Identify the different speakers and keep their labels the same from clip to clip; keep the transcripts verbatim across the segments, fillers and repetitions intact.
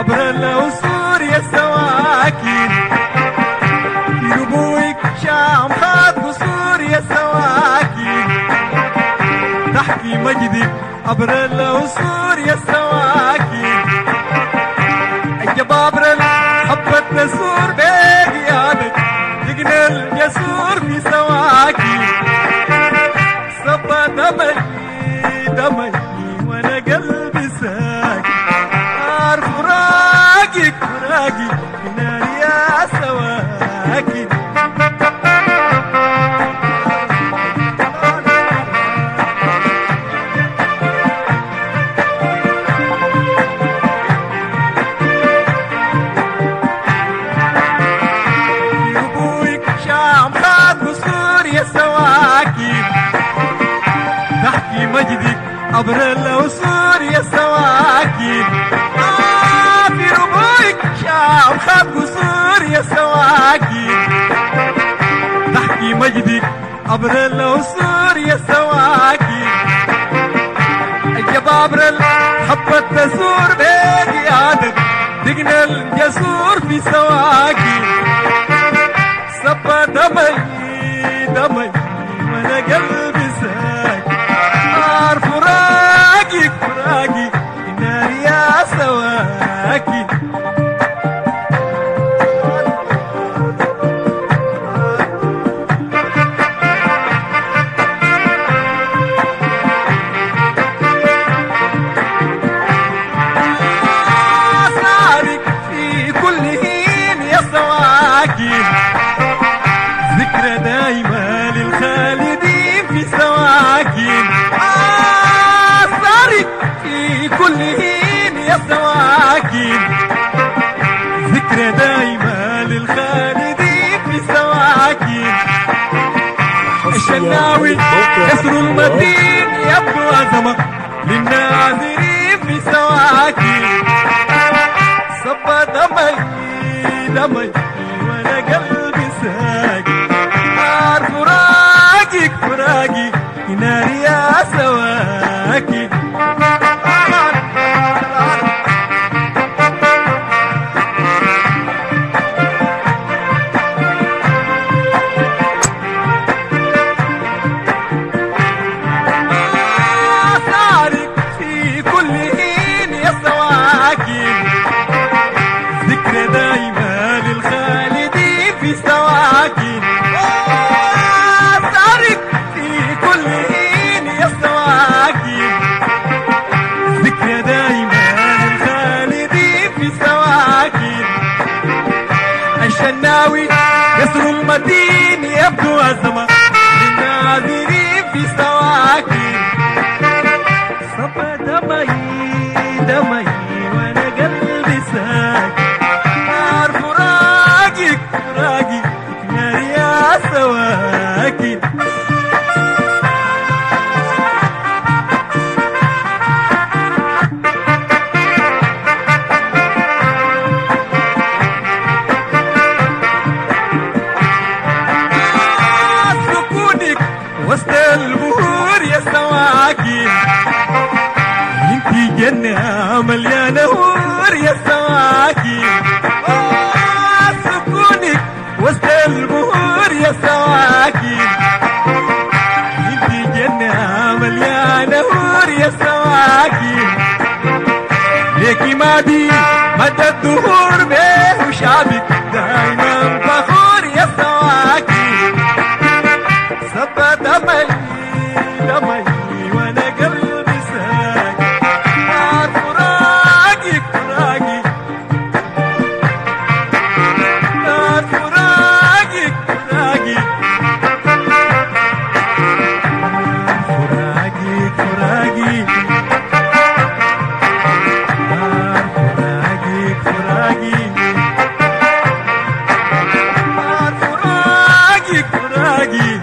Speaker 1: عبر العصور يا سواكن في ربوك شام خاد قصور يا سواكن تحكي مجدك عبر العصور يا سواكن الجبابر حبة نسور بقيادك تقنى الجسور في سواكن صبا دمي دمي وانا قلبي ساكن عارف فراقك فراقي نار يا سواكن في ربوك شام خاد قصور يا سواكن تحكي مجدك عبر العصور يا سواكن آه في ربوك شام خاد قصور يا سواكن تحكي مجدك عبر العصور يا سواكن الجبابر حبة تسور بقيادك تقنى الجسور في سواكن صبا دمي دمي وانا قلبي ساكن عارف فراقك فراقي نار يا سواكن سارك في كل حين يا سواكن ذكرى دايما للخالدين في سواكن آثارك في كل حين يا سواكن ذكرى دايما للخالدين في سواكن الشناوي كسر المدين يبدو عظمة للناظرين في سواكن صبا دمي دمي وانا قلبي ساكن عارف فراقك فراقي نار يا سواكن آثارك في كل حين يا سواكن ذكرى دايما للخالدين في سواكن آثارك في كل حين يا سواكن ذكرى دايما للخالدين في سواكن الشناوي كسر المدين يبدو عظمة للناظرين في سواكن صبا دمي دمي وانا قلبي ساكن عارف فراقك فراقي نار يا سواكن آه سكونك وسط البهور يا سواكن انتي جنة مليانة هور يا سواكن آه سكونك وسط البهور يا سواكن انتي جنة مليانة هور يا سواكن ليكي مادي مدى الدهور به وشعبك دايما فخور يا سواكن صبا دمي دمي وانا قلبي ساكن عارف فراقك فراقي عارف فراقك فراقي فراقك فراقي عارف فراقك فراقي عارف فراقك فراقي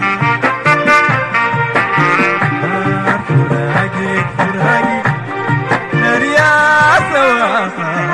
Speaker 1: فراقك فراقي نار يا سواكن